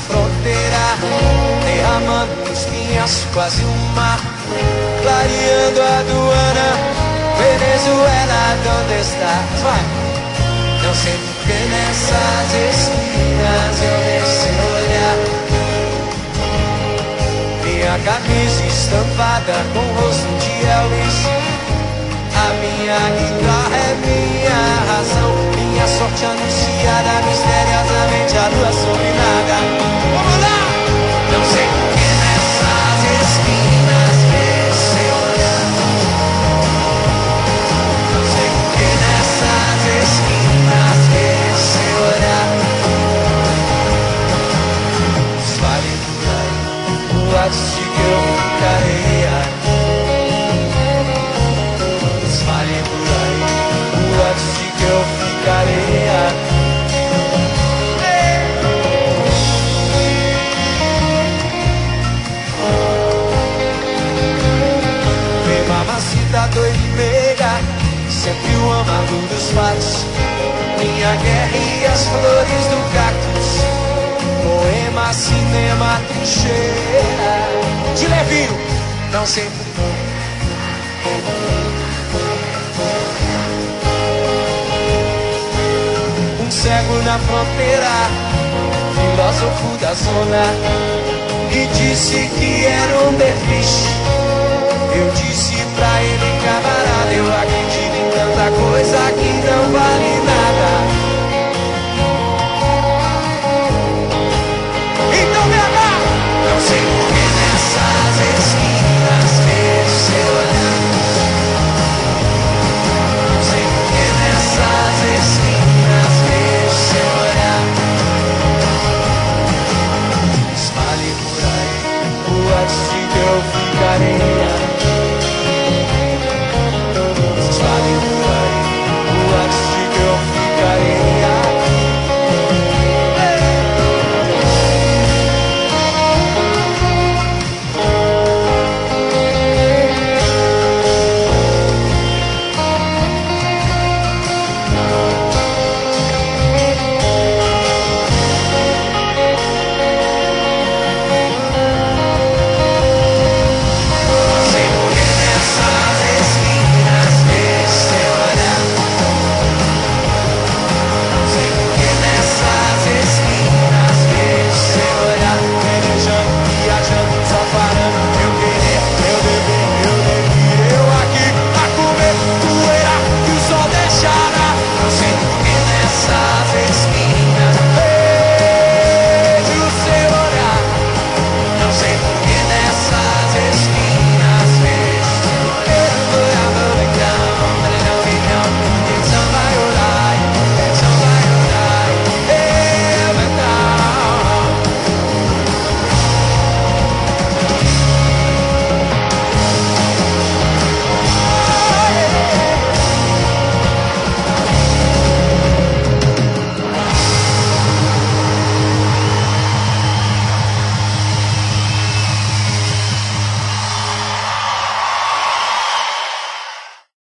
fronteira, derramando espinhas, quase um mar, clareando a aduana. Venezuela, onde estás? Vai! Não sei porque nessas esquinas eu deixei olhar. Minha camisa estampada com o rosto de Elvis. A minha guitarra é minha razão, minha sorte anunciada misteriosamente a lua sobre nada. Vamos lá! Não sei porque nessas esquinas deixei olhar. Não sei porque nessas esquinas deixei olhar. Espalhe por aí o lado de que eu ficarei aqui. Espalhe por aí o lado de que eu ficarei aqui. Mamacita doida e meiga, sempre o amargo dos fatos. Minha guerra e as flores do cactus. Poema, cinema, trincheira. De levinho, não sei. Um cego na fronteira, filósofo da zona, e disse que era um derviche. Eu disse pra ele, camarada, eu acredito em tanta coisa que